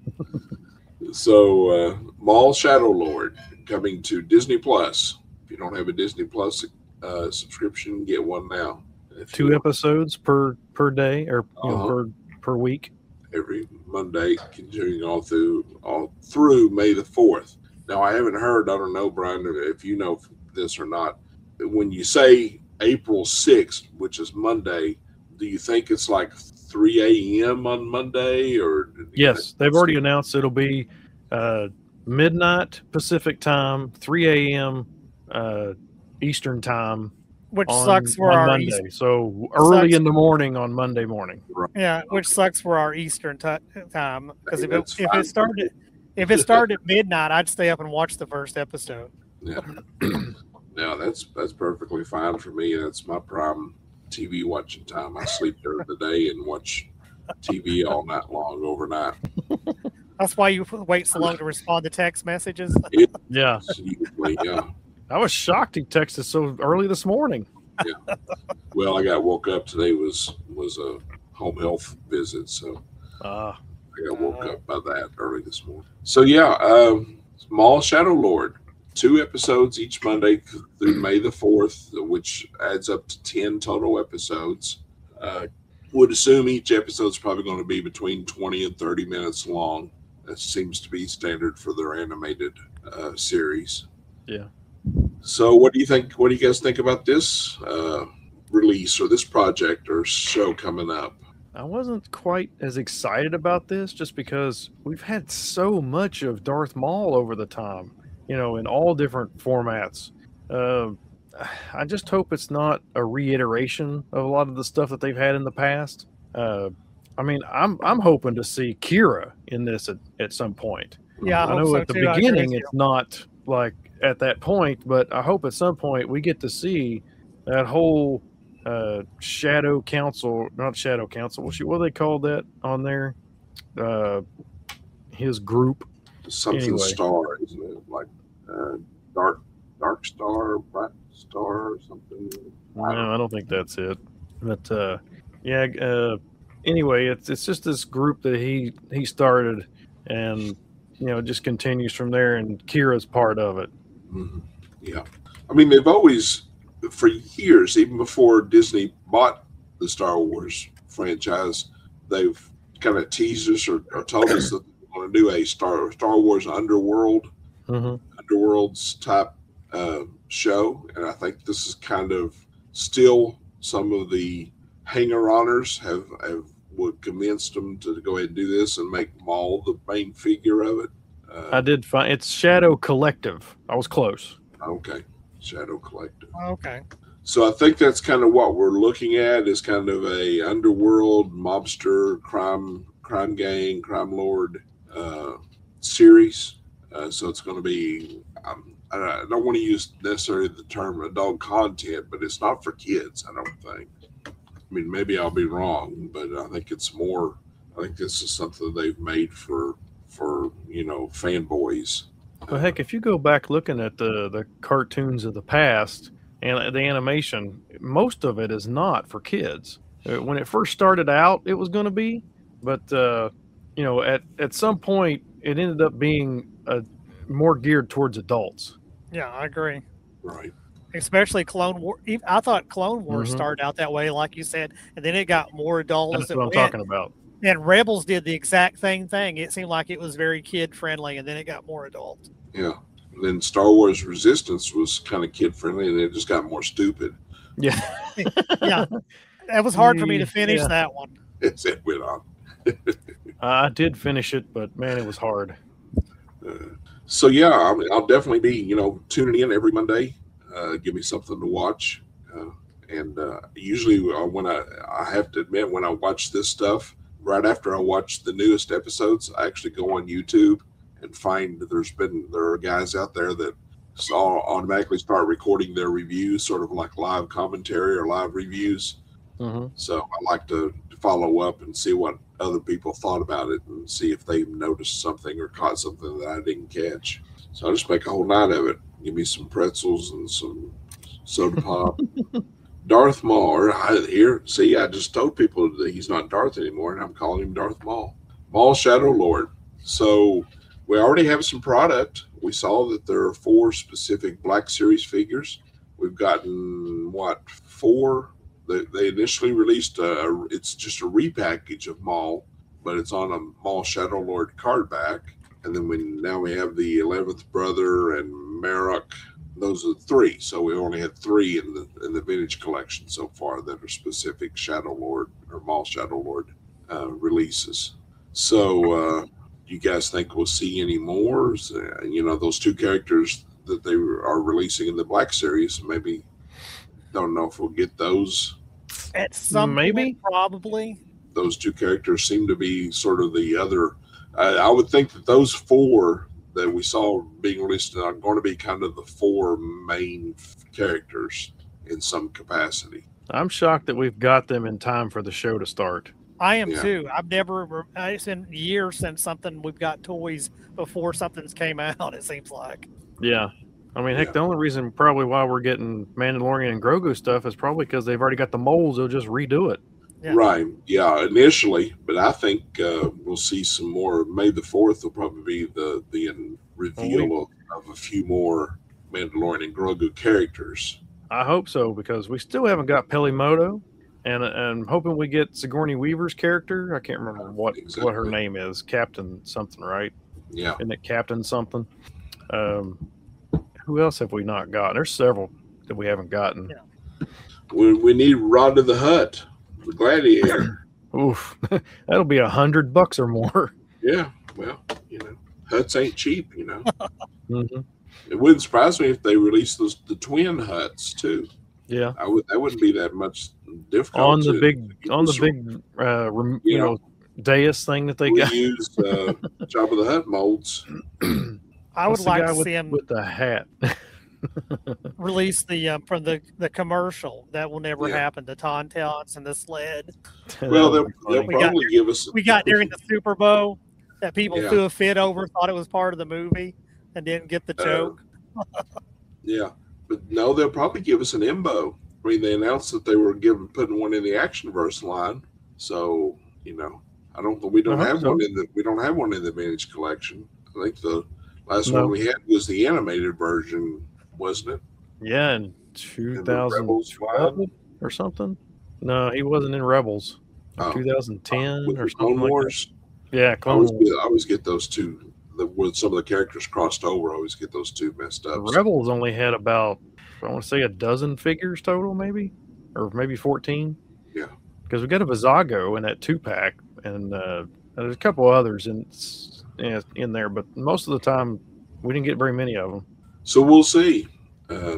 So, uh, Maul Shadow Lord coming to Disney Plus. If you don't have a Disney Plus uh, subscription, get one now. If Two you- episodes per per day or you know, Uh-huh. per per week. every Monday, continuing all through all through May the fourth. Now, I haven't heard. I don't know, Brian, if you know this or not. When you say April sixth, which is Monday, do you think it's like three a.m. on Monday, or Yes, they've already announced it'll be uh, midnight Pacific time, three a.m. Uh, Eastern time Which on, sucks for on our Monday. East, So early sucks. in the morning on Monday morning. yeah, which sucks for our Eastern ti time because if it That's if fine. it started if it started at midnight, I'd stay up and watch the first episode. Yeah. No, that's that's perfectly fine for me. That's my prime T V watching time. I sleep during the day and watch T V all night long overnight. That's why you wait so long to respond to text messages. Yeah, So usually, yeah. I was shocked he texted so early this morning. Well, I got woke up today was was a home health visit, so Uh, I got woke up by that early this morning. So yeah, um, Maul Shadow Lord, two episodes each Monday through May the fourth, which adds up to ten total episodes. Uh, would assume each episode's probably going to be between twenty and thirty minutes long. That seems to be standard for their animated uh, series. Yeah. So, what do you think? What do you guys think about this uh, release or this project or show coming up? I wasn't quite as excited about this just because we've had so much of Darth Maul over the time, you know, in all different formats. Uh, I just hope it's not a reiteration of a lot of the stuff that they've had in the past. Uh, I mean, I'm I'm hoping to see Kira in this at, at some point. Yeah, I, I hope know so at the too. I agree beginning with it's not like at that point, but I hope at some point we get to see that whole uh, Shadow Council, not Shadow Council. What, what do they call that on there? Uh, his group. Something Anyway. star, isn't it? Like uh, dark, dark star, bright star, or something. No, I don't think that's it. But uh, yeah. Uh, anyway, it's it's just this group that he he started, and you know, it just continues from there. And Kira's part of it. Mhm. Yeah, I mean they've always, for years, even before Disney bought the Star Wars franchise, they've kind of teased us or, or told us that they want to do a Star Star Wars Underworld, Mm-hmm. Underworlds type uh, show, and I think this is kind of still some of the hanger-oners have have would convinced them to go ahead and do this and make Maul the main figure of it. Uh, I did find it's Shadow Collective. I was close. okay, Shadow Collective. Okay. So I think that's kind of what we're looking at is kind of a underworld mobster crime crime gang crime lord uh, series. Uh, so it's going to be. Um, I don't want to use necessarily the term adult content, but it's not for kids. I don't think. I mean, maybe I'll be wrong, but I think it's more. I think this is something they've made for for you know fanboys. Well, heck, if you go back looking at the the cartoons of the past and the animation, most of it is not for kids. Uh, When it first started out, it was going to be, but uh, you know, at at some point, it ended up being a more geared towards adults. Yeah, I agree. Right. Especially Clone War. ev- I thought Clone Wars Mhm. started out that way, like you said, and then it got more adult as That's it what I'm went. talking about. And Rebels did the exact same thing. It seemed like it was very kid friendly, and then it got more adult. Yeah. And then Star Wars Resistance was kind of kid friendly, and it just got more stupid Yeah. Yeah, that was hard for me to finish Yeah. that one. as it went on. I did finish it, but man, it was hard. Uh, so yeah, I mean, I'll definitely be you know tuning in every Monday. Uh, give me something to watch, uh, and uh, usually uh, when I I have to admit when I watch this stuff right after I watch the newest episodes, I actually go on YouTube and find that there's been there are guys out there that saw automatically start recording their reviews, sort of like live commentary or live reviews. hmm So I like to follow up and see what other people thought about it and see if they noticed something or caught something that I didn't catch. So I just make a whole night of it. Give me some pretzels and some soda pop. Darth Maul. Or I, here, see, I just told people that he's not Darth anymore, and I'm calling him Darth Maul. Maul Shadow Lord. So we already have some product. We saw that there are four specific Black Series figures. We've gotten, what, four? They, they initially released, a, it's just a repackage of Maul, but it's on a Maul Shadow Lord card back. And then we now we have the eleventh Brother and Marok. Those are three. So we only had three in the in the vintage collection so far that are specific Shadow Lord or Maul Shadow Lord uh, releases. So uh, you guys think we'll see any more? Uh, you know, those two characters that they are releasing in the Black Series, maybe don't know if we'll get those. At some Maybe. point, probably. Those two characters seem to be sort of the other. I, I would think that those four that we saw being released are going to be kind of the four main characters in some capacity. I'm shocked that we've got them in time for the show to start. I am Yeah. too. I've never. It's been years since something we've got toys before something's came out. It seems like. Yeah. I mean, heck, Yeah. the only reason probably why we're getting Mandalorian and Grogu stuff is probably because they've already got the molds. They'll just redo it. Yeah. Right. Yeah, initially, but I think uh, we'll see some more. May the fourth will probably be the the reveal of, of a few more Mandalorian and Grogu characters. I hope so because we still haven't got Pelimoto, and and I'm hoping we get Sigourney Weaver's character. I can't remember what what her Exactly. name is. Captain something, right? Yeah. Isn't it Captain something? Um, who else have we not gotten? There's several that we haven't gotten. Yeah. We, we need Rod of the Hutt, the Gladiator. Oof, that'll be a hundred bucks or more. Yeah. Well, you know, Hutts ain't cheap. You know, hmm it wouldn't surprise me if they released those the twin Hutts too. Yeah, I would. That wouldn't be that much difficult. on the to- big to on the use. big uh, rem, you Yeah. know dais thing that they we got. use uh, Jabba the Hutt molds. I would What's the like guy to with, see him with the hat. release the um, from the the commercial. That will never Yeah. happen. The Tauntauns and the sled. Well, That they'll, would be they'll funny. We got- probably give us. We got during the Super Bowl that people Yeah. threw a fit over, thought it was part of the movie, and didn't get the Uh, joke. Yeah, but no, they'll probably give us an Imbo. I mean, they announced that they were giving putting one in the Actionverse line. So you know, I don't. We don't I hope have so. one in the. We don't have one in the Vintage collection. I think the last No. one we had was the animated version, wasn't it? Yeah, in two And the thousand Rebels twelve one? or something. No, he wasn't in Rebels. Oh. two thousand ten With or the something Clone like Wars. that. Yeah, I Clone always, Wars. get, I always get those two. The, where some of the characters crossed over, I always get those two messed up. Rebels only had about, I want to say, a dozen figures total, maybe, or maybe fourteen. Yeah. Because we got a Vizago in that two pack, and uh, there's a couple others in in in there, but most of the time we didn't get very many of them. So we'll see. Um,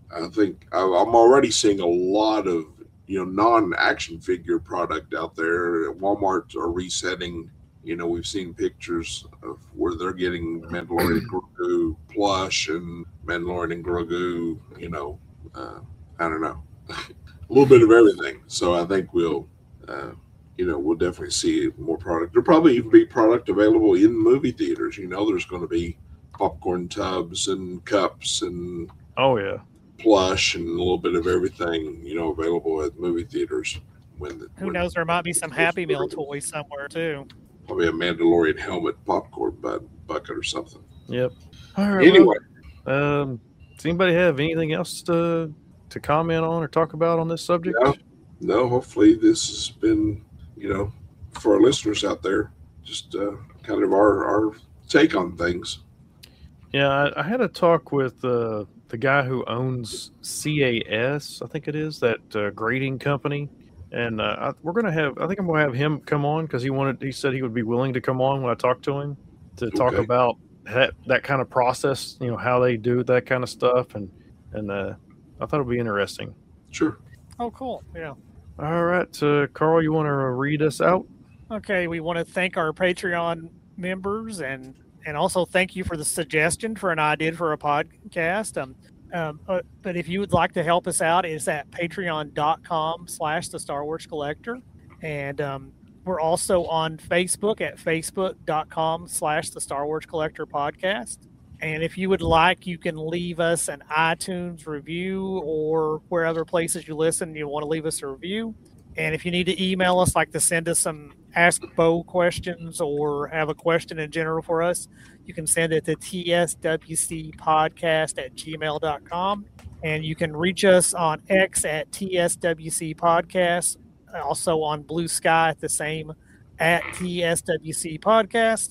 I think I- I'm already seeing a lot of you know non-action figure product out there. Walmart are resetting. You know, we've seen pictures of where they're getting Mandalorian Grogu plush and Mandalorian and Grogu. You know, uh, I don't know, a little bit of everything. So I think we'll, uh, you know, we'll definitely see more product. There'll probably even be product available in movie theaters. You know, there's going to be popcorn tubs and cups and Oh yeah. plush and a little bit of everything, you know, available at movie theaters. When the, Who when knows? There might be some Happy Meal toys somewhere too. Probably a Mandalorian helmet popcorn bu- bucket or something. Yep. All right. Anyway, well, um, does anybody have anything else to to comment on or talk about on this subject? no, no. Hopefully, this has been, you know, for our listeners out there, just uh, kind of our our take on things. Yeah, I, I had a talk with uh, the guy who owns C A S, I think it is, that uh, grading company. And uh, I, we're gonna have. I think I'm gonna have him come on because he wanted. He said he would be willing to come on when I talk to him to talk Okay. about that that kind of process. You know how they do that kind of stuff, and and uh, I thought it'd be interesting. Sure. Oh, cool. Yeah. All right, uh, Carl, you want to read us out? Okay. We want to thank our Patreon members and and also thank you for the suggestion for an idea for a podcast. Um, um, uh, but if you would like to help us out, it's at patreon.com slash the Star Wars Collector. And um, we're also on Facebook at facebook.com slash the Star Wars Collector Podcast. And if you would like, you can leave us an iTunes review or wherever places you listen, you want to leave us a review. And if you need to email us, like to send us some Ask Bo questions or have a question in general for us, you can send it to t s w c podcast at gmail dot com. And you can reach us on X at T S W C Podcast, also on Blue Sky at the same at T S W C Podcast.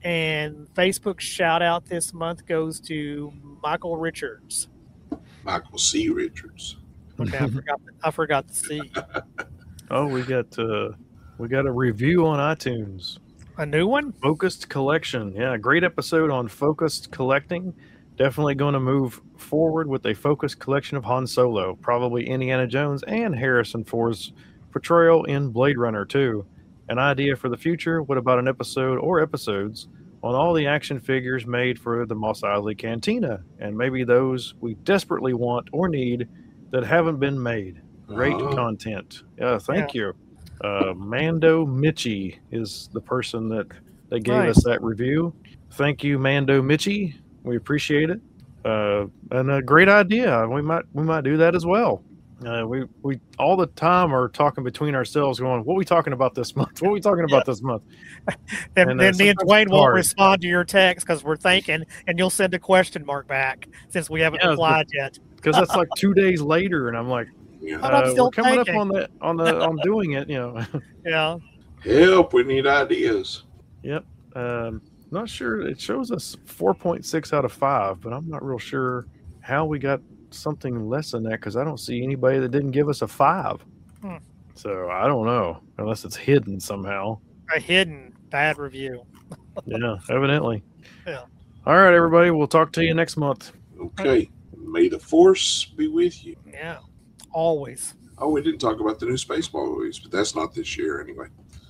And Facebook shout out this month goes to Michael Richards. Michael C. Richards. Okay, I forgot. I forgot the C. Oh, we got uh, we got a review on iTunes. A new one? Focused Collection. Yeah, great episode on focused collecting. Definitely going to move forward with a focused collection of Han Solo, probably Indiana Jones and Harrison Ford's portrayal in Blade Runner two. An idea for the future? What about an episode or episodes on all the action figures made for the Mos Eisley Cantina, and maybe those we desperately want or need that haven't been made? Great Uh-huh. content. Yeah, thank you. Uh, Mando Mitchie is the person that, that gave Nice. us that review. Thank you, Mando Mitchie. We appreciate it. Uh, and a great idea. We might we might do that as well. Uh, we we all the time are talking between ourselves, going, "What are we talking about this month? What are we talking about this month?" Then, And, uh, then me and sometimes Dwayne it's won't hard. respond to your text because we're thinking, and you'll send a question mark back since we haven't Yeah, replied yet. Because that's like two days later, and I'm like, Yeah. But I'm uh, still "We're coming thinking. up on the on the on doing it." You know. Yeah. Help! We need ideas. Yep. Um, not sure. It shows us four point six out of five, but I'm not real sure how we got something less than that because I don't see anybody that didn't give us a five. Hmm. So I don't know unless it's hidden somehow. A hidden bad review. Yeah, evidently. Yeah. All right, everybody. We'll talk to you next month. Okay. May the force be with you. Yeah. Always. Oh, we didn't talk about the new Spaceball movies, but that's not this year anyway.